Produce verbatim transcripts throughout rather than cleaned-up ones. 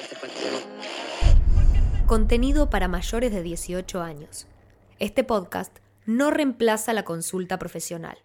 Contenido para mayores de dieciocho años. Este podcast no reemplaza la consulta profesional.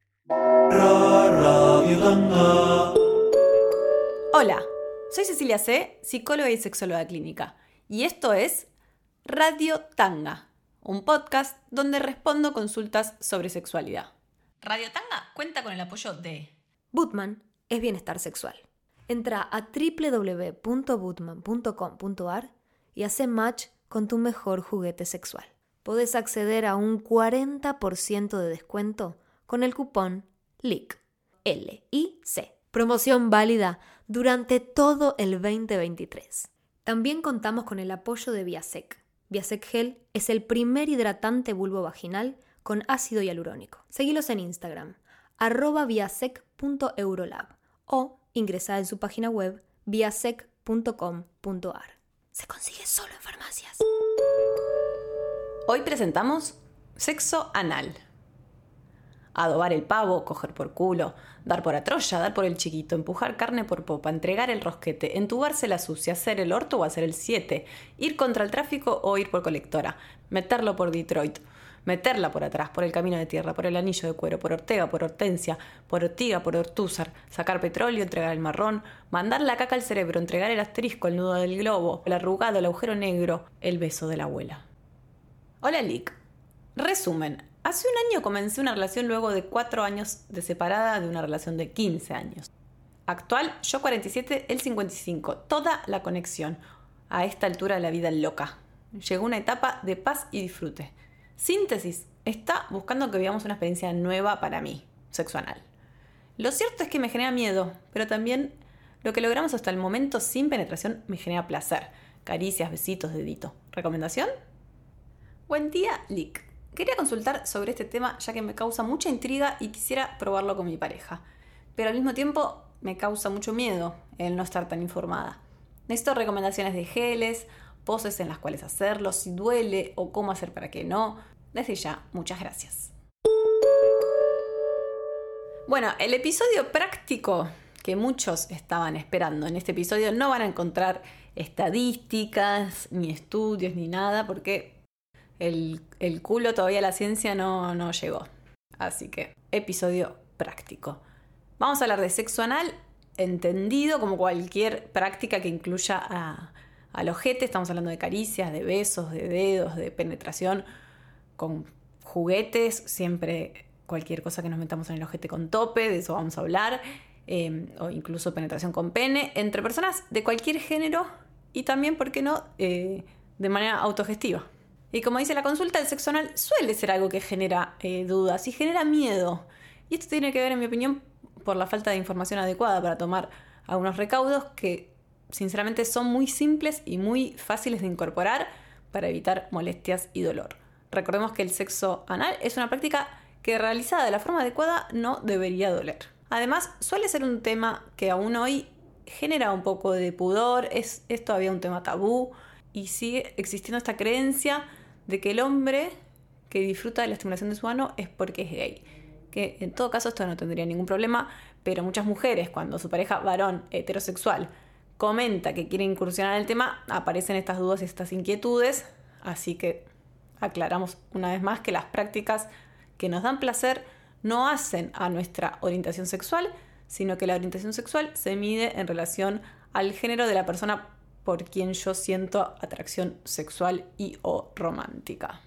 Radio Tanga. Hola, soy Cecilia C., psicóloga y sexóloga clínica, y esto es Radio Tanga, un podcast donde respondo consultas sobre sexualidad. Radio Tanga cuenta con el apoyo de Bootman es bienestar sexual. Entra a doble u doble u doble u punto bootman punto com punto a r y hace match con tu mejor juguete sexual. Podés acceder a un cuarenta por ciento de descuento con el cupón L I C. L I C. Promoción válida durante todo el veinte veintitrés. También contamos con el apoyo de Viasec. Viasec Gel es el primer hidratante vulvovaginal con ácido hialurónico. Seguilos en Instagram, arroba viasec punto eurolab o ingresá en su página web viasec punto com punto a r. Se consigue solo en farmacias. Hoy presentamos sexo anal. Adobar el pavo, coger por culo, dar por atroya, dar por el chiquito, empujar carne por popa, entregar el rosquete, entubarse la sucia, hacer el orto o hacer el siete, ir contra el tráfico o ir por colectora, meterlo por Detroit, meterla por atrás, por el camino de tierra, por el anillo de cuero, por Ortega, por Hortensia, por Ortiga, por Ortúzar, sacar petróleo, entregar el marrón, mandar la caca al cerebro, entregar el asterisco, el nudo del globo, el arrugado, el agujero negro, el beso de la abuela. Hola, Lick. Resumen. Hace un año comencé una relación luego de cuatro años de separada de una relación de quince años. Actual, yo cuarenta y siete, él cincuenta y cinco. Toda la conexión. A esta altura de la vida loca. Llegó una etapa de paz y disfrute. Síntesis. Está buscando que vivamos una experiencia nueva para mí, sexo anal. Lo cierto es que me genera miedo, pero también lo que logramos hasta el momento sin penetración me genera placer. Caricias, besitos, dedito. ¿Recomendación? Buen día, Lick. Quería consultar sobre este tema ya que me causa mucha intriga y quisiera probarlo con mi pareja. Pero al mismo tiempo me causa mucho miedo el no estar tan informada. Necesito recomendaciones de geles, poses en las cuales hacerlo, si duele o cómo hacer para que no. Desde ya, muchas gracias. Bueno, el episodio práctico que muchos estaban esperando. En este episodio no van a encontrar estadísticas, ni estudios, ni nada, porque el, el culo todavía la ciencia no, no llegó. Así que, episodio práctico. Vamos a hablar de sexo anal, entendido como cualquier práctica que incluya a, al ojete. Estamos hablando de caricias, de besos, de dedos, de penetración con juguetes. Siempre cualquier cosa que nos metamos en el ojete con tope, de eso vamos a hablar. Eh, o incluso penetración con pene, entre personas de cualquier género y también, ¿por qué no?, eh, de manera autogestiva. Y como dice la consulta, el sexo anal suele ser algo que genera eh, dudas y genera miedo. Y esto tiene que ver, en mi opinión, por la falta de información adecuada para tomar algunos recaudos que, sinceramente, son muy simples y muy fáciles de incorporar para evitar molestias y dolor. Recordemos que el sexo anal es una práctica que, realizada de la forma adecuada, no debería doler. Además, suele ser un tema que aún hoy genera un poco de pudor, es, es todavía un tema tabú y sigue existiendo esta creencia de que el hombre que disfruta de la estimulación de su ano es porque es gay. Que en todo caso esto no tendría ningún problema, pero muchas mujeres, cuando su pareja varón heterosexual comenta que quiere incursionar en el tema, aparecen estas dudas y estas inquietudes, así que aclaramos una vez más que las prácticas que nos dan placer no hacen a nuestra orientación sexual, sino que la orientación sexual se mide en relación al género de la persona por quien yo siento atracción sexual y o romántica.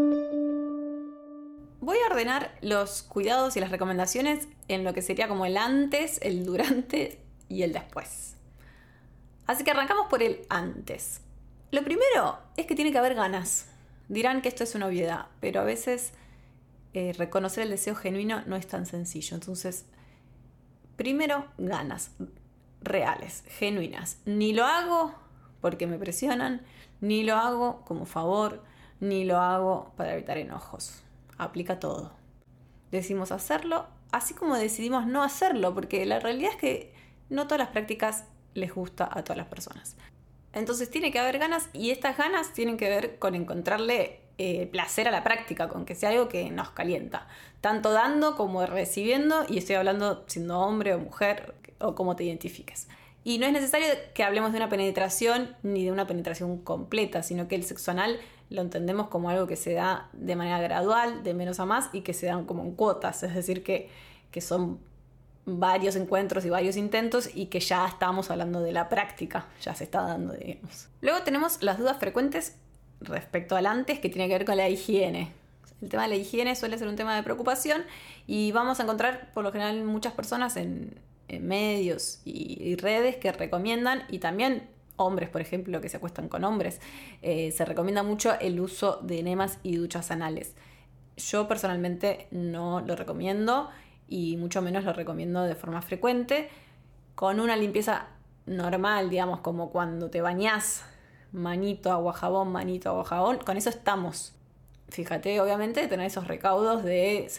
Voy a ordenar los cuidados y las recomendaciones en lo que sería como el antes, el durante y el después. Así que arrancamos por el antes. Lo primero es que tiene que haber ganas. Dirán que esto es una obviedad, pero a veces eh, reconocer el deseo genuino no es tan sencillo. Entonces, primero, ganas reales, genuinas. Ni lo hago porque me presionan, ni lo hago como favor, ni lo hago para evitar enojos. Aplica todo. Decimos hacerlo, así como decidimos no hacerlo, porque la realidad es que no todas las prácticas les gusta a todas las personas. Entonces tiene que haber ganas, y estas ganas tienen que ver con encontrarle eh, placer a la práctica, con que sea algo que nos calienta, tanto dando como recibiendo, y estoy hablando siendo hombre o mujer o como te identifiques. Y no es necesario que hablemos de una penetración ni de una penetración completa, sino que el sexo anal lo entendemos como algo que se da de manera gradual, de menos a más, y que se dan como en cuotas, es decir, que, que son varios encuentros y varios intentos y que ya estamos hablando de la práctica, ya se está dando, digamos. Luego tenemos las dudas frecuentes respecto al antes, que tiene que ver con la higiene. El tema de la higiene suele ser un tema de preocupación y vamos a encontrar por lo general muchas personas en, en medios y, y redes que recomiendan, y también hombres, por ejemplo, que se acuestan con hombres, eh, se recomienda mucho el uso de enemas y duchas anales. Yo personalmente no lo recomiendo y mucho menos lo recomiendo de forma frecuente. Con una limpieza normal, digamos, como cuando te bañás, manito, agua, jabón, manito, agua, jabón, con eso estamos. Fíjate, obviamente, de tener esos recaudos de,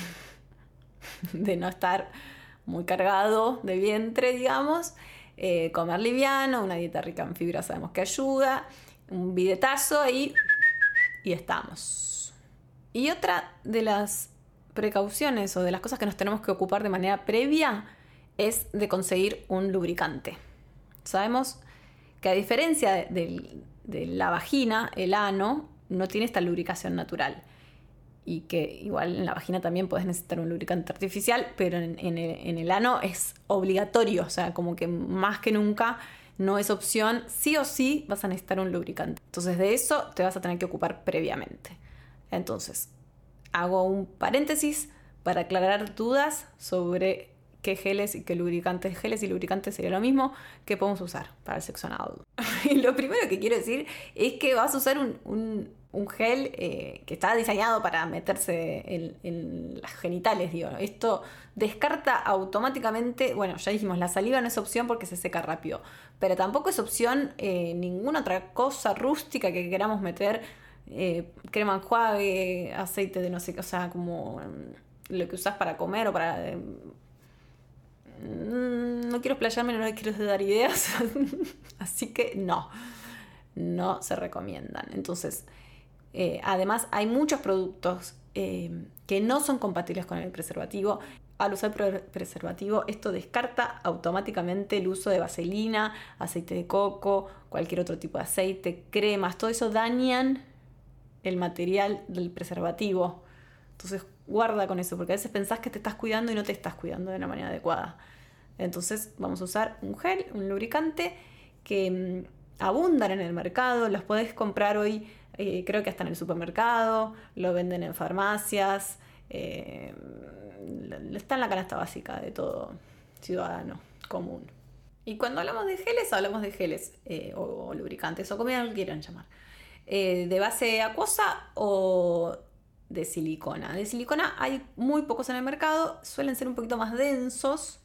de no estar muy cargado de vientre, digamos. Eh, comer liviano, una dieta rica en fibra sabemos que ayuda, un bidetazo y, y estamos. Y otra de las precauciones o de las cosas que nos tenemos que ocupar de manera previa es de conseguir un lubricante. Sabemos que a diferencia de, de, de la vagina, el ano no tiene esta lubricación natural. Y que igual en la vagina también puedes necesitar un lubricante artificial, pero en, en, el, en el ano es obligatorio, o sea, como que más que nunca no es opción, sí o sí vas a necesitar un lubricante. Entonces de eso te vas a tener que ocupar previamente. Entonces, hago un paréntesis para aclarar dudas sobre qué geles y qué lubricantes. Geles y lubricantes sería lo mismo que podemos usar para el sexo anal. Y lo primero que quiero decir es que vas a usar un... un un gel eh, que está diseñado para meterse en, en las genitales, digo. Esto descarta automáticamente, bueno, ya dijimos, la saliva no es opción porque se seca rápido, pero tampoco es opción eh, ninguna otra cosa rústica que queramos meter, eh, crema enjuague, aceite de no sé qué, o sea, como lo que usás para comer o para... Eh, no quiero explayarme, no quiero dar ideas, así que no, no se recomiendan. Entonces... Eh, además, hay muchos productos eh, que no son compatibles con el preservativo. Al usar pre- preservativo, esto descarta automáticamente el uso de vaselina, aceite de coco, cualquier otro tipo de aceite, cremas. Todo eso dañan el material del preservativo. Entonces, guarda con eso, porque a veces pensás que te estás cuidando y no te estás cuidando de una manera adecuada. Entonces, vamos a usar un gel, un lubricante que mmm, abundan en el mercado. Los podés comprar hoy. Eh, creo que hasta en el supermercado, lo venden en farmacias, eh, está en la canasta básica de todo ciudadano común. Y cuando hablamos de geles, hablamos de geles eh, o, o lubricantes, o como lo quieran llamar, eh, de base acuosa o de silicona. De silicona hay muy pocos en el mercado, suelen ser un poquito más densos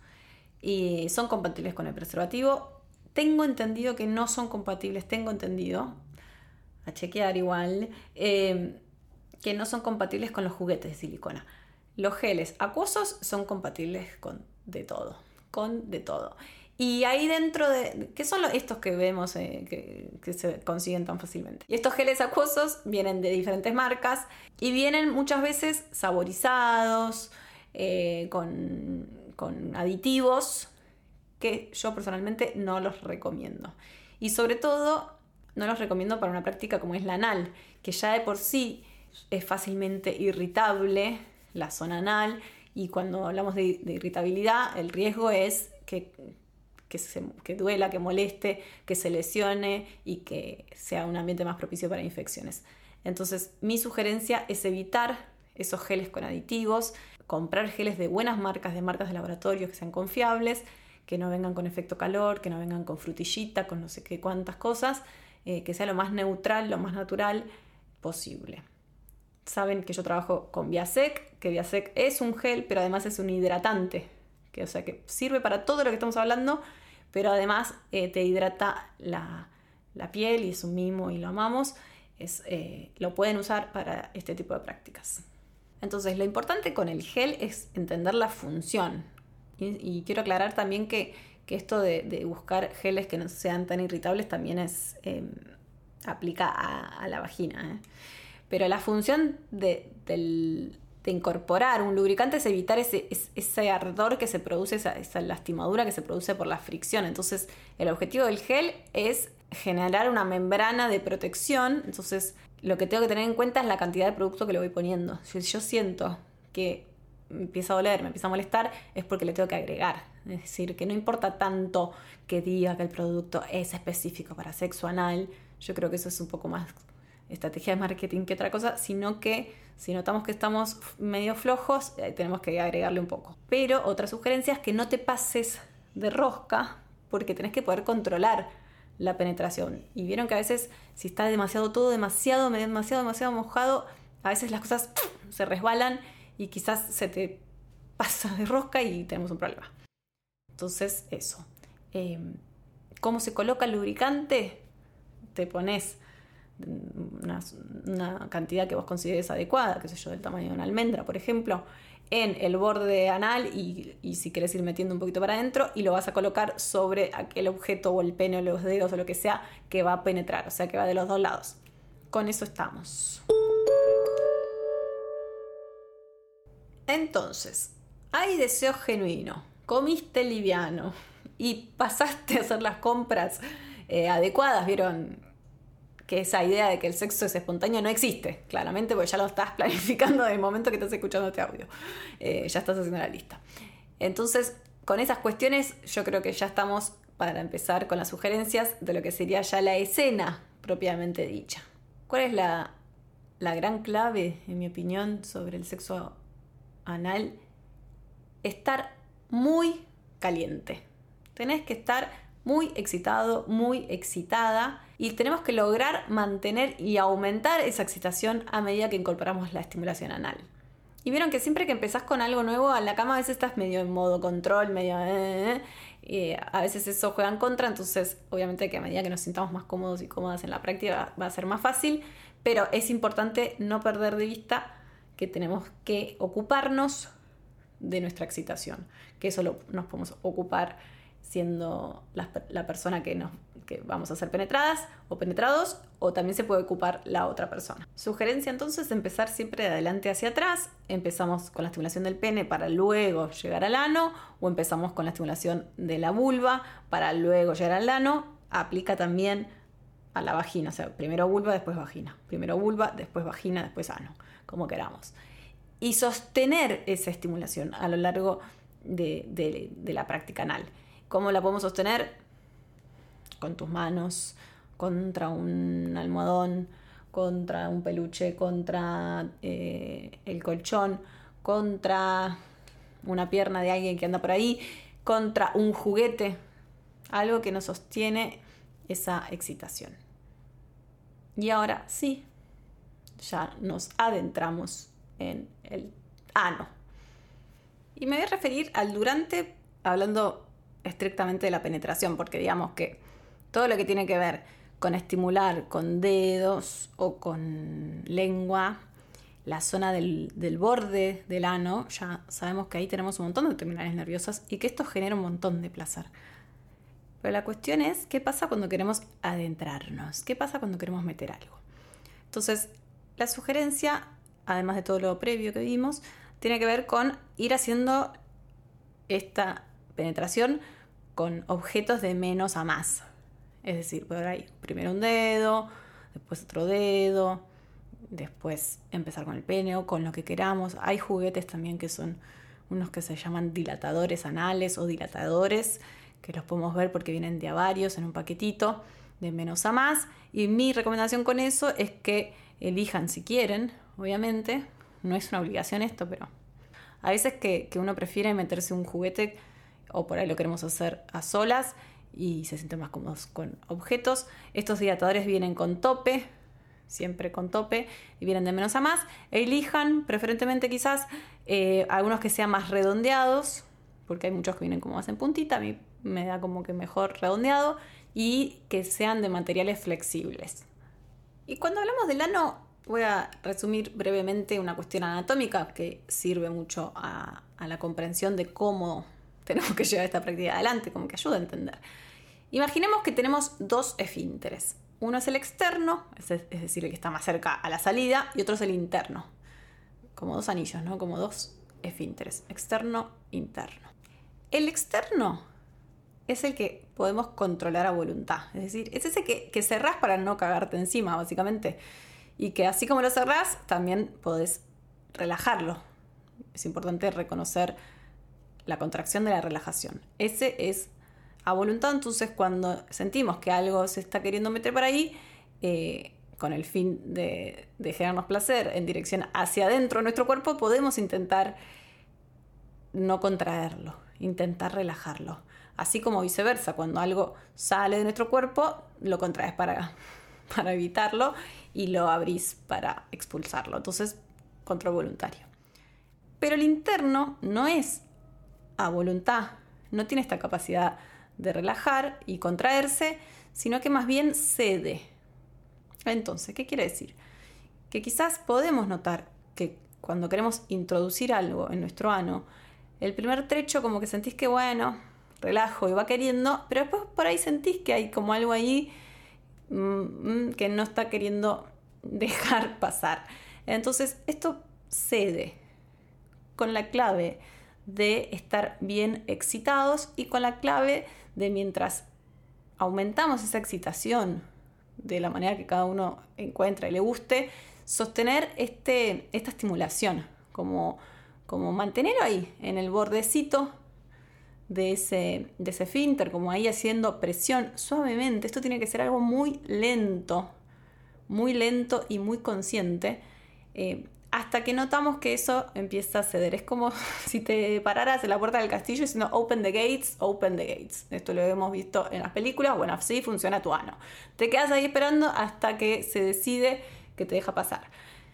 y son compatibles con el preservativo. Tengo entendido que no son compatibles, tengo entendido... a chequear igual, eh, que no son compatibles con los juguetes de silicona. Los geles acuosos son compatibles con de todo, con de todo. Y ahí dentro de... ¿Qué son los, estos que vemos eh, que, que se consiguen tan fácilmente? Y estos geles acuosos vienen de diferentes marcas y vienen muchas veces saborizados, eh, con, con aditivos, que yo personalmente no los recomiendo. Y sobre todo... no los recomiendo para una práctica como es la anal, que ya de por sí es fácilmente irritable la zona anal, y cuando hablamos de, de irritabilidad, el riesgo es que, que, se, que duela, que moleste, que se lesione y que sea un ambiente más propicio para infecciones. Entonces, mi sugerencia es evitar esos geles con aditivos, comprar geles de buenas marcas, de marcas de laboratorio que sean confiables, que no vengan con efecto calor, que no vengan con frutillita, con no sé qué cuántas cosas, Eh, que sea lo más neutral, lo más natural posible. Saben que yo trabajo con Biasec, que Biasec es un gel, pero además es un hidratante, que, o sea, que sirve para todo lo que estamos hablando, pero además eh, te hidrata la, la piel y es un mimo y lo amamos. Es, eh, lo pueden usar para este tipo de prácticas. Entonces, lo importante con el gel es entender la función. Y, y quiero aclarar también que que esto de, de buscar geles que no sean tan irritables también es eh, aplica a, a la vagina. ¿eh? Pero la función de, del, de incorporar un lubricante es evitar ese, ese ardor que se produce, esa, esa lastimadura que se produce por la fricción. Entonces, el objetivo del gel es generar una membrana de protección. Entonces, lo que tengo que tener en cuenta es la cantidad de producto que le voy poniendo. Si yo siento que me empieza a doler, me empieza a molestar, es porque le tengo que agregar. Es decir, que no importa tanto que diga que el producto es específico para sexo anal. Yo creo que eso es un poco más estrategia de marketing que otra cosa, sino que si notamos que estamos medio flojos, eh, tenemos que agregarle un poco. Pero otra sugerencia es que no te pases de rosca, porque tenés que poder controlar la penetración. Y vieron que a veces, si está demasiado todo, demasiado, demasiado, demasiado mojado, a veces las cosas se resbalan y quizás se te pasa de rosca y tenemos un problema. Entonces, eso. Eh, ¿Cómo se coloca el lubricante? Te pones Una, una cantidad que vos consideres adecuada, qué sé yo, del tamaño de una almendra, por ejemplo, en el borde anal y, y si querés ir metiendo un poquito para adentro, y lo vas a colocar sobre aquel objeto o el pene o los dedos o lo que sea que va a penetrar, o sea que va de los dos lados. Con eso estamos. Entonces, hay deseo genuino, comiste liviano y pasaste a hacer las compras eh, adecuadas, ¿vieron? Que esa idea de que el sexo es espontáneo no existe, claramente, porque ya lo estás planificando desde el momento que estás escuchando este audio. Eh, ya estás haciendo la lista. Entonces, con esas cuestiones, yo creo que ya estamos para empezar con las sugerencias de lo que sería ya la escena propiamente dicha. ¿Cuál es la, la gran clave, en mi opinión, sobre el sexo anal? Estar muy caliente. Tenés que estar muy excitado, muy excitada, y tenemos que lograr mantener y aumentar esa excitación a medida que incorporamos la estimulación anal. Y vieron que siempre que empezás con algo nuevo, en la cama a veces estás medio en modo control, medio... Eh, eh, a veces eso juega en contra, entonces obviamente que a medida que nos sintamos más cómodos y cómodas en la práctica va a ser más fácil, pero es importante no perder de vista que tenemos que ocuparnos de nuestra excitación, que eso lo, nos podemos ocupar siendo la, la persona que, nos, que vamos a ser penetradas o penetrados, o también se puede ocupar la otra persona. Sugerencia entonces, empezar siempre de adelante hacia atrás. Empezamos con la estimulación del pene para luego llegar al ano, o empezamos con la estimulación de la vulva para luego llegar al ano. Aplica también a la vagina, o sea, primero vulva, después vagina. Primero vulva, después vagina, después ano, como queramos. Y sostener esa estimulación a lo largo de, de, de la práctica anal. ¿Cómo la podemos sostener? Con tus manos, contra un almohadón, contra un peluche, contra eh, el colchón, contra una pierna de alguien que anda por ahí, contra un juguete, algo que nos sostiene esa excitación. Y ahora sí, ya nos adentramos en el ano. Y me voy a referir al durante, hablando estrictamente de la penetración, porque digamos que todo lo que tiene que ver con estimular con dedos o con lengua la zona del, del borde del ano, ya sabemos que ahí tenemos un montón de terminales nerviosas y que esto genera un montón de placer. Pero la cuestión es, ¿qué pasa cuando queremos adentrarnos? ¿Qué pasa cuando queremos meter algo? Entonces, la sugerencia, además de todo lo previo que vimos, tiene que ver con ir haciendo esta penetración con objetos de menos a más. Es decir, por ahí, primero un dedo, después otro dedo, después empezar con el pene o con lo que queramos. Hay juguetes también que son unos que se llaman dilatadores anales o dilatadores, que los podemos ver porque vienen de a varios en un paquetito, de menos a más. Y mi recomendación con eso es que elijan si quieren, obviamente. No es una obligación esto, pero a veces que, que uno prefiere meterse un juguete, o por ahí lo queremos hacer a solas y se sienten más cómodos con objetos. Estos dilatadores vienen con tope, siempre con tope, y vienen de menos a más. Elijan, preferentemente quizás, eh, algunos que sean más redondeados, porque hay muchos que vienen como más en puntita, a mí me da como que mejor redondeado, y que sean de materiales flexibles. Y cuando hablamos del ano, voy a resumir brevemente una cuestión anatómica que sirve mucho a, a la comprensión de cómo tenemos que llevar esta práctica adelante, como que ayuda a entender. Imaginemos que tenemos dos esfínteres. Uno es el externo, es decir, el que está más cerca a la salida, y otro es el interno, como dos anillos, ¿no? Como dos esfínteres, externo, interno. El externo es el que podemos controlar a voluntad. Es decir, es ese que, que cerrás para no cagarte encima, básicamente. Y que así como lo cerrás, también podés relajarlo. Es importante reconocer la contracción de la relajación. Ese es a voluntad. Entonces, cuando sentimos que algo se está queriendo meter por ahí, eh, con el fin de, de generarnos placer en dirección hacia adentro de nuestro cuerpo, podemos intentar no contraerlo, intentar relajarlo. Así como viceversa, cuando algo sale de nuestro cuerpo, lo contraes para, para evitarlo y lo abrís para expulsarlo. Entonces, control voluntario. Pero el interno no es a voluntad, no tiene esta capacidad de relajar y contraerse, sino que más bien cede. Entonces, ¿qué quiere decir? Que quizás podemos notar que cuando queremos introducir algo en nuestro ano, el primer trecho como que sentís que bueno, relajo y va queriendo, pero después por ahí sentís que hay como algo ahí mmm, que no está queriendo dejar pasar. Entonces, esto cede con la clave de estar bien excitados y con la clave de mientras aumentamos esa excitación de la manera que cada uno encuentra y le guste, sostener este, esta estimulación, como, como mantenerlo ahí, en el bordecito de ese, de ese esfínter, como ahí haciendo presión suavemente. Esto tiene que ser algo muy lento, muy lento y muy consciente, eh, hasta que notamos que eso empieza a ceder. Es como si te pararas en la puerta del castillo diciendo open the gates, open the gates. Esto lo hemos visto en las películas. Bueno, así funciona tu ano. Te quedas ahí esperando hasta que se decide que te deja pasar.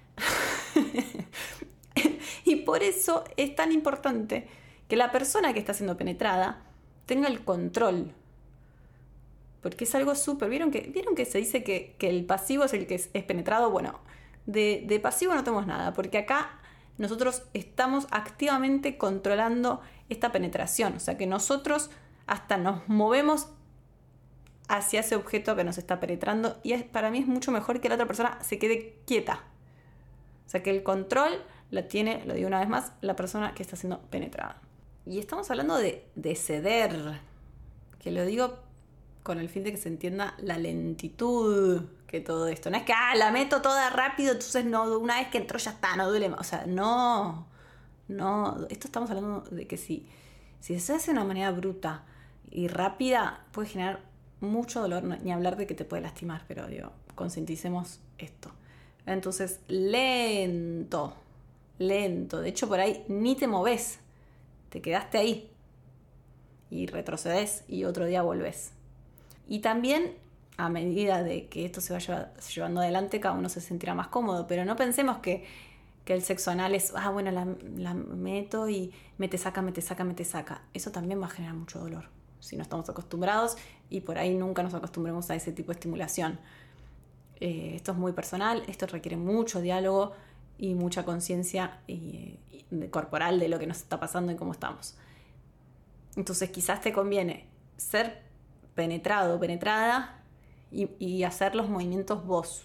Y por eso es tan importante que la persona que está siendo penetrada tenga el control. Porque es algo súper... ¿Vieron que, ¿Vieron que se dice que, que el pasivo es el que es, es penetrado? Bueno, de, de pasivo no tenemos nada, porque acá nosotros estamos activamente controlando esta penetración. O sea que nosotros hasta nos movemos hacia ese objeto que nos está penetrando, y es, para mí es mucho mejor que la otra persona se quede quieta. O sea que el control lo tiene, lo digo una vez más, la persona que está siendo penetrada. Y estamos hablando de, de ceder, que lo digo con el fin de que se entienda la lentitud que todo esto. No es que ah, la meto toda rápido, entonces no, una vez que entró ya está, no duele más. O sea, no, no. Esto estamos hablando de que si, si se hace de una manera bruta y rápida, puede generar mucho dolor, no, ni hablar de que te puede lastimar, pero digo, concienticemos esto. Entonces, lento, lento. De hecho, por ahí ni te moves, te quedaste ahí y retrocedes y otro día volvés. Y también, a medida de que esto se vaya llevando adelante, cada uno se sentirá más cómodo, pero no pensemos que, que el sexo anal es, ah, bueno, la, la meto y me te saca, me te saca, me te saca. Eso también va a generar mucho dolor, si no estamos acostumbrados, y por ahí nunca nos acostumbremos a ese tipo de estimulación. Eh, esto es muy personal, esto requiere mucho diálogo y mucha conciencia y, y corporal de lo que nos está pasando y cómo estamos. Entonces quizás te conviene ser penetrado, penetrada y, y hacer los movimientos vos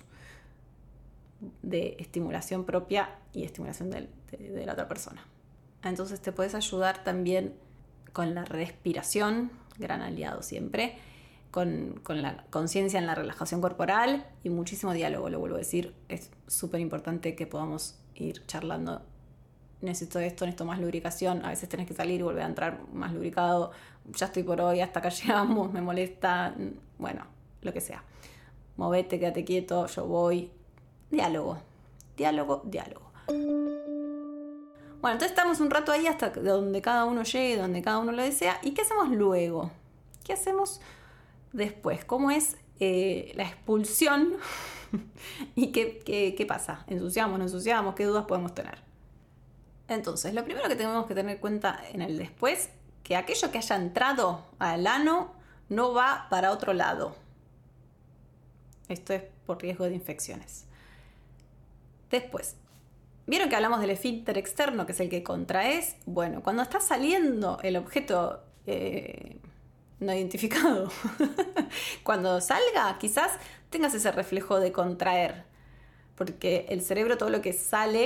de estimulación propia y estimulación de, de, de la otra persona. Entonces te puedes ayudar también con la respiración, gran aliado siempre, con, con la conciencia en la relajación corporal y muchísimo diálogo, lo vuelvo a decir. Es súper importante que podamos ir charlando. Necesito esto, necesito más lubricación. A veces tenés que salir y volver a entrar más lubricado. Ya estoy por hoy, hasta acá llegamos, me molesta. Bueno, lo que sea. Movete, quédate quieto, yo voy. Diálogo, diálogo, diálogo. Bueno, entonces estamos un rato ahí hasta donde cada uno llegue, donde cada uno lo desea. ¿Y qué hacemos luego? ¿Qué hacemos después? ¿Cómo es eh, la expulsión? ¿Y qué, qué, qué pasa? ¿Ensuciamos, no ensuciamos? ¿Qué dudas podemos tener? Entonces, lo primero que tenemos que tener en cuenta en el después, que aquello que haya entrado al ano no va para otro lado. Esto es por riesgo de infecciones. Después, ¿vieron que hablamos del esfínter externo, que es el que contraes? Bueno, cuando está saliendo el objeto eh, no identificado, cuando salga, quizás tengas ese reflejo de contraer, porque el cerebro, todo lo que sale,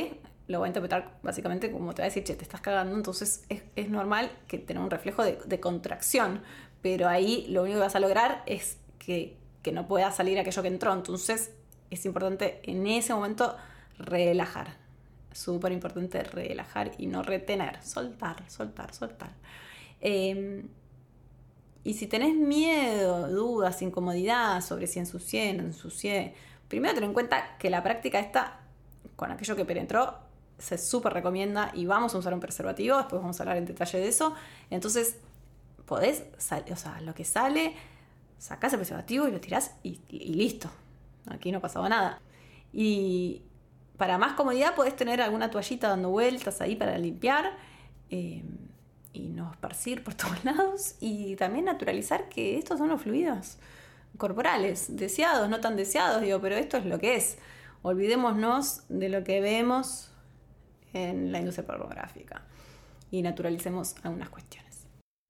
lo va a interpretar básicamente como te va a decir, che, te estás cagando, entonces es, es normal que tenga un reflejo de, de contracción, pero ahí lo único que vas a lograr es que, que no pueda salir aquello que entró, entonces es importante en ese momento relajar, súper importante relajar y no retener, soltar, soltar, soltar. Eh, y si tenés miedo, dudas, incomodidad sobre si ensucié, no ensucié, primero ten en cuenta que la práctica esta, con aquello que penetró, se súper recomienda y vamos a usar un preservativo, después vamos a hablar en detalle de eso. Entonces, podés, o sea, lo que sale, sacás el preservativo y lo tirás y, y, y listo. Aquí no pasaba nada. Y para más comodidad podés tener alguna toallita dando vueltas ahí para limpiar eh, y no esparcir por todos lados. Y también naturalizar que estos son los fluidos corporales, deseados, no tan deseados, digo, pero esto es lo que es. Olvidémonos de lo que vemos en la industria pornográfica y naturalicemos algunas cuestiones.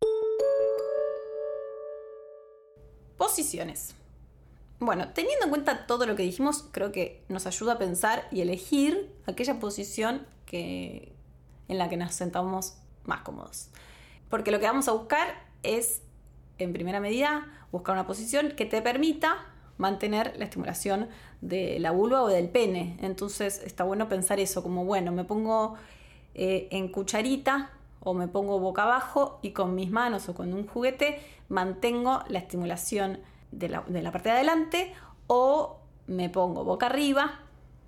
Posiciones. Bueno, teniendo en cuenta todo lo que dijimos, creo que nos ayuda a pensar y elegir aquella posición que, en la que nos sentamos más cómodos. Porque lo que vamos a buscar es, en primera medida, buscar una posición que te permita mantener la estimulación de la vulva o del pene. Entonces está bueno pensar eso, como bueno, me pongo eh, en cucharita o me pongo boca abajo y con mis manos o con un juguete mantengo la estimulación de la, de la parte de adelante, o me pongo boca arriba,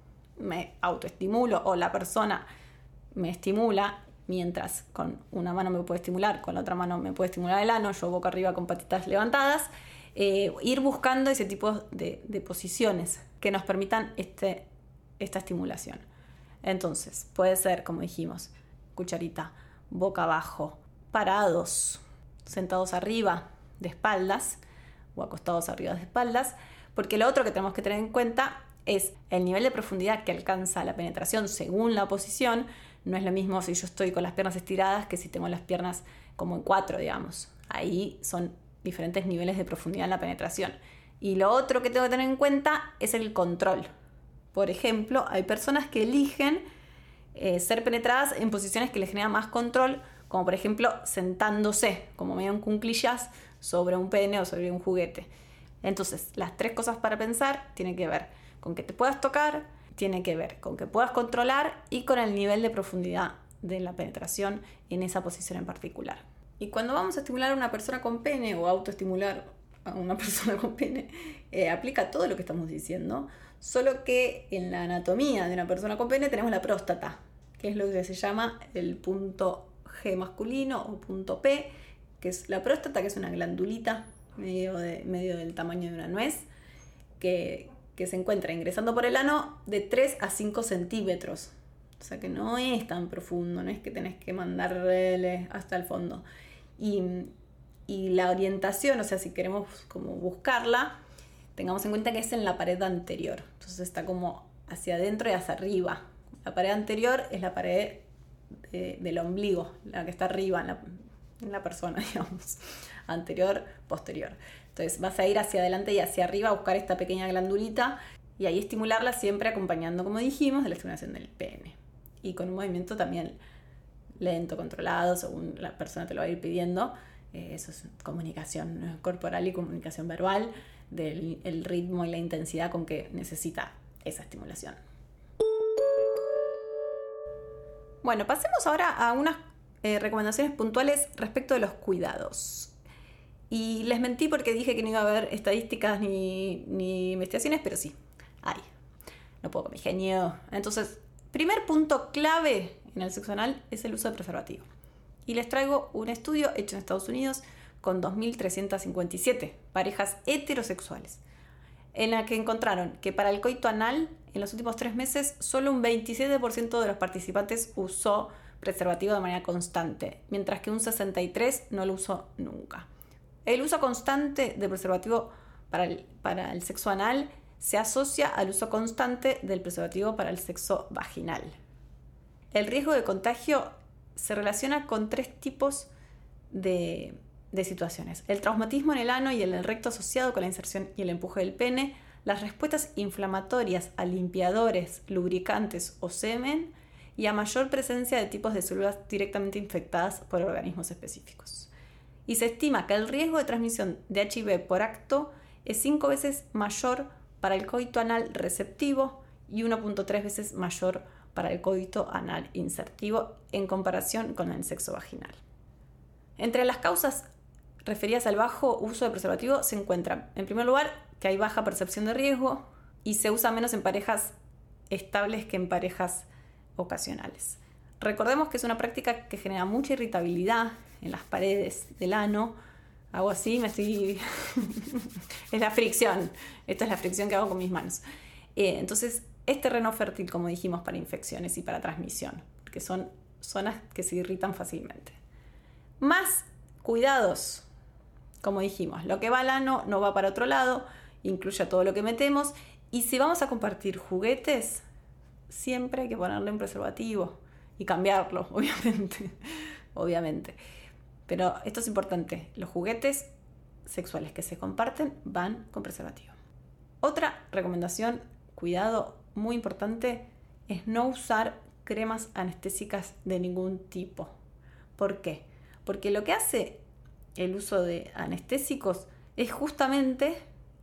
me autoestimulo o la persona me estimula mientras con una mano me puede estimular, con la otra mano me puede estimular el ano, yo boca arriba con patitas levantadas. Eh, ir buscando ese tipo de, de posiciones que nos permitan este, esta estimulación. Entonces, puede ser, como dijimos, cucharita, boca abajo, parados, sentados arriba de espaldas o acostados arriba de espaldas, porque lo otro que tenemos que tener en cuenta es el nivel de profundidad que alcanza la penetración según la posición. No es lo mismo si yo estoy con las piernas estiradas que si tengo las piernas como en cuatro, digamos. Ahí son diferentes niveles de profundidad en la penetración. Y lo otro que tengo que tener en cuenta es el control. Por ejemplo, hay personas que eligen eh, ser penetradas en posiciones que les generan más control, como por ejemplo sentándose, como medio en cuclillas, sobre un pene o sobre un juguete. Entonces, las tres cosas para pensar tienen que ver con que te puedas tocar, tiene que ver con que puedas controlar y con el nivel de profundidad de la penetración en esa posición en particular. Y cuando vamos a estimular a una persona con pene o autoestimular a una persona con pene, eh, aplica todo lo que estamos diciendo, solo que en la anatomía de una persona con pene tenemos la próstata, que es lo que se llama el punto G masculino o punto P, que es la próstata, que es una glandulita medio, de, medio del tamaño de una nuez, que, que se encuentra ingresando por el ano de tres a cinco centímetros. O sea que no es tan profundo, no es que tenés que mandarle hasta el fondo. Y, y la orientación, o sea, si queremos como buscarla, tengamos en cuenta que es en la pared anterior. Entonces está como hacia adentro y hacia arriba. La pared anterior es la pared de, del ombligo, la que está arriba en la, en la persona, digamos. Anterior, posterior. Entonces vas a ir hacia adelante y hacia arriba a buscar esta pequeña glandulita y ahí estimularla, siempre acompañando, como dijimos, de la estimulación del pene. Y con un movimiento también lento, controlado, según la persona te lo va a ir pidiendo. Eh, eso es comunicación corporal y comunicación verbal del el ritmo y la intensidad con que necesita esa estimulación. Bueno, pasemos ahora a unas eh, recomendaciones puntuales respecto de los cuidados. Y les mentí porque dije que no iba a haber estadísticas ni, ni investigaciones, pero sí, hay. No puedo con mi genio. Entonces, primer punto clave en el sexo anal es el uso de preservativo. Y les traigo un estudio hecho en Estados Unidos con dos mil trescientas cincuenta y siete parejas heterosexuales, en la que encontraron que para el coito anal, en los últimos tres meses, solo un veintisiete por ciento de los participantes usó preservativo de manera constante, mientras que un sesenta y tres por ciento no lo usó nunca. El uso constante de preservativo para el, para el sexo anal se asocia al uso constante del preservativo para el sexo vaginal. El riesgo de contagio se relaciona con tres tipos de, de situaciones: el traumatismo en el ano y en el recto asociado con la inserción y el empuje del pene, las respuestas inflamatorias a limpiadores, lubricantes o semen, y a mayor presencia de tipos de células directamente infectadas por organismos específicos. Y se estima que el riesgo de transmisión de H I V por acto es cinco veces mayor para el coito anal receptivo y uno punto tres veces mayor para el coito anal insertivo en comparación con el sexo vaginal. Entre las causas referidas al bajo uso de preservativo se encuentran, en primer lugar, que hay baja percepción de riesgo y se usa menos en parejas estables que en parejas ocasionales. Recordemos que es una práctica que genera mucha irritabilidad en las paredes del ano. Hago así, me estoy... es la fricción. Esta es la fricción que hago con mis manos. Eh, entonces, es terreno fértil, como dijimos, para infecciones y para transmisión, porque son zonas que se irritan fácilmente. Más cuidados, como dijimos, lo que va al ano no va para otro lado, incluye todo lo que metemos, y si vamos a compartir juguetes, siempre hay que ponerle un preservativo y cambiarlo, obviamente, obviamente. Pero esto es importante, los juguetes sexuales que se comparten van con preservativo. Otra recomendación, cuidado muy importante, es no usar cremas anestésicas de ningún tipo. ¿Por qué? Porque lo que hace el uso de anestésicos es justamente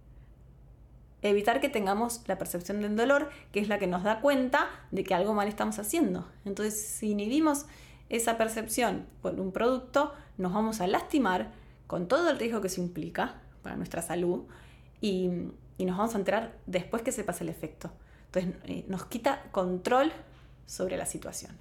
evitar que tengamos la percepción del dolor, que es la que nos da cuenta de que algo mal estamos haciendo. Entonces, si inhibimos esa percepción por un producto, nos vamos a lastimar con todo el riesgo que eso implica para nuestra salud y, y nos vamos a enterar después que se pase el efecto. Entonces, eh, nos quita control sobre la situación.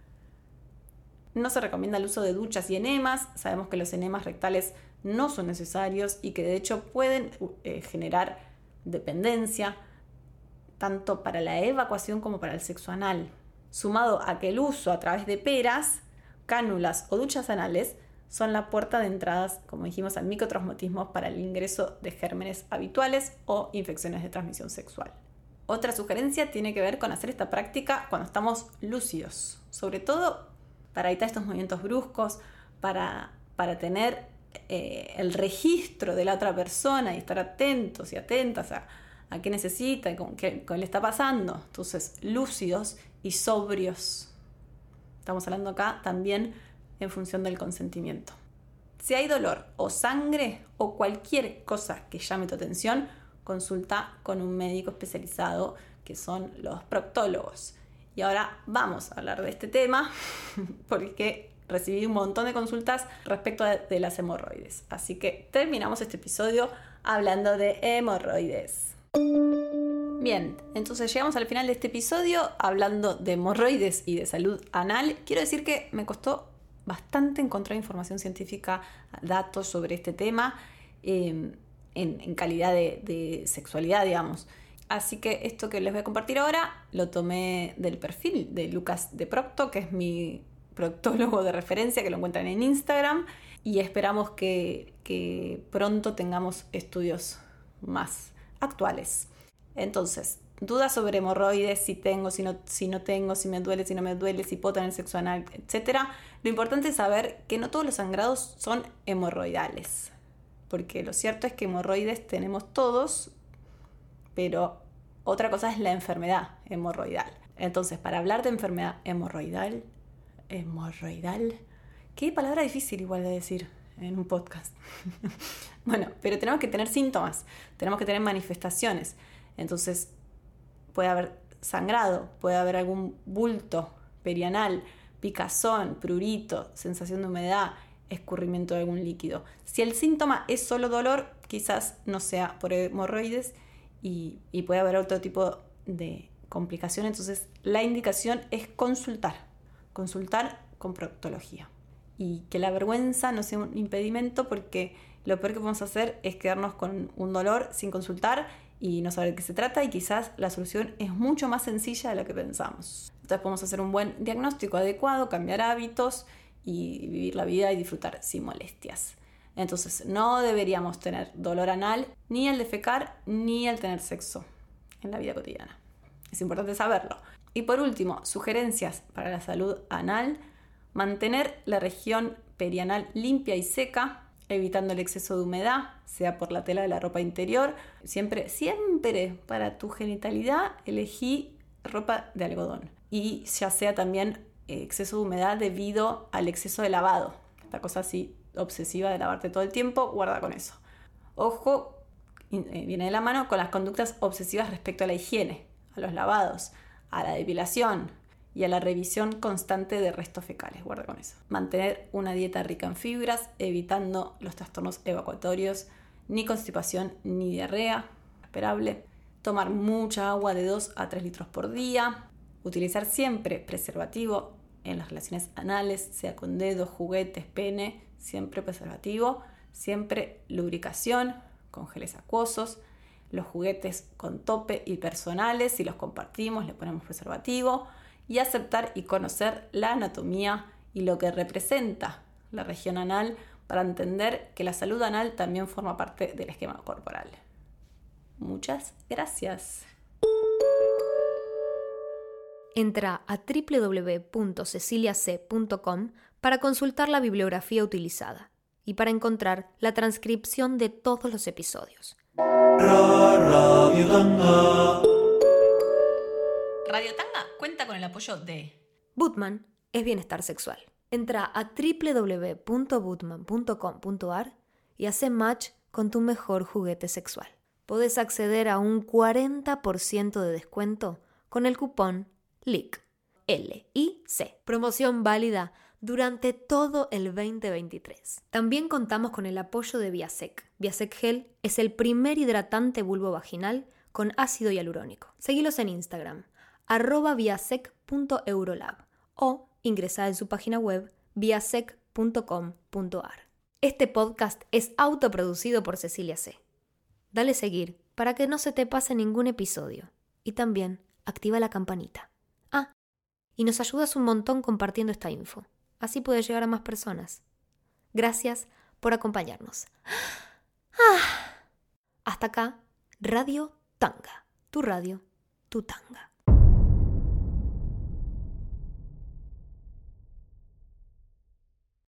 No se recomienda el uso de duchas y enemas. Sabemos que los enemas rectales no son necesarios y que de hecho pueden eh, generar dependencia, tanto para la evacuación como para el sexo anal. Sumado a que el uso a través de peras, cánulas o duchas anales son la puerta de entradas, como dijimos, al micotraumatismo para el ingreso de gérmenes habituales o infecciones de transmisión sexual. Otra sugerencia tiene que ver con hacer esta práctica cuando estamos lúcidos, sobre todo para evitar estos movimientos bruscos, para, para tener eh, el registro de la otra persona y estar atentos y atentas a, a qué necesita y con qué, qué le está pasando. Entonces, lúcidos y sobrios. Estamos hablando acá también en función del consentimiento. Si hay dolor o sangre o cualquier cosa que llame tu atención, consulta con un médico especializado, que son los proctólogos. Y ahora vamos a hablar de este tema porque recibí un montón de consultas respecto de, de las hemorroides. Así que terminamos este episodio hablando de hemorroides. Bien, entonces llegamos al final de este episodio hablando de hemorroides y de salud anal. Quiero decir que me costó bastante encontrar información científica, datos sobre este tema eh, en, en calidad de, de sexualidad, digamos. Así que esto que les voy a compartir ahora lo tomé del perfil de Lucas de Procto, que es mi proctólogo de referencia, que lo encuentran en Instagram, y esperamos que, que pronto tengamos estudios más actuales. Entonces, dudas sobre hemorroides, si tengo, si no, si no tengo, si me duele, si no me duele, si puedo tener sexo anal, etcétera. Lo importante es saber que no todos los sangrados son hemorroidales, porque lo cierto es que hemorroides tenemos todos, pero otra cosa es la enfermedad hemorroidal. Entonces, para hablar de enfermedad hemorroidal, hemorroidal, qué palabra difícil igual de decir en un podcast. Bueno, pero tenemos que tener síntomas, tenemos que tener manifestaciones. Entonces, puede haber sangrado, puede haber algún bulto perianal, picazón, prurito, sensación de humedad, escurrimiento de algún líquido. Si el síntoma es solo dolor, quizás no sea por hemorroides y, y puede haber otro tipo de complicación. Entonces, la indicación es consultar, consultar con proctología. Y que la vergüenza no sea un impedimento, porque lo peor que podemos hacer es quedarnos con un dolor sin consultar y no saber de qué se trata, y quizás la solución es mucho más sencilla de lo que pensamos. Entonces podemos hacer un buen diagnóstico adecuado, cambiar hábitos y vivir la vida y disfrutar sin molestias. Entonces no deberíamos tener dolor anal ni al defecar ni al tener sexo en la vida cotidiana. Es importante saberlo. Y por último, sugerencias para la salud anal: mantener la región perianal limpia y seca, evitando el exceso de humedad, sea por la tela de la ropa interior. Siempre, siempre para tu genitalidad elegí ropa de algodón. y ya sea también exceso de humedad debido al exceso de lavado. Esta cosa así obsesiva de lavarte todo el tiempo, guarda con eso. Ojo, viene de la mano con las conductas obsesivas respecto a la higiene, a los lavados, a la depilación y a la revisión constante de restos fecales, guarda con eso. Mantener una dieta rica en fibras, evitando los trastornos evacuatorios, ni constipación ni diarrea, esperable. Tomar mucha agua de dos a tres litros por día. Utilizar siempre preservativo en las relaciones anales, sea con dedos, juguetes, pene, siempre preservativo. Siempre lubricación con geles acuosos. Los juguetes con tope y personales, si los compartimos, le ponemos preservativo. Y aceptar y conocer la anatomía y lo que representa la región anal para entender que la salud anal también forma parte del esquema corporal. Muchas gracias. Entra a doble u doble u doble u punto cecilia c punto com para consultar la bibliografía utilizada y para encontrar la transcripción de todos los episodios. Radio Tanga. Radio Tanga cuenta con el apoyo de Bootman es bienestar sexual. Entra a doble u doble u doble u punto bootman punto com punto a r y hace match con tu mejor juguete sexual. Podés acceder a un cuarenta por ciento de descuento con el cupón L I C. L I C. Promoción válida durante todo el veinte veintitrés. También contamos con el apoyo de Biasec. Biasec Gel es el primer hidratante vulvovaginal con ácido hialurónico. Seguilos en Instagram, arroba biasec punto eurolab o ingresá en su página web biasec punto com punto a r. Este podcast es autoproducido por Cecilia C. Dale seguir para que no se te pase ningún episodio. Y también activa la campanita. Ah, y nos ayudas un montón compartiendo esta info. Así puede llegar a más personas. Gracias por acompañarnos. Ah. Hasta acá, Radio Tanga. Tu radio, tu tanga.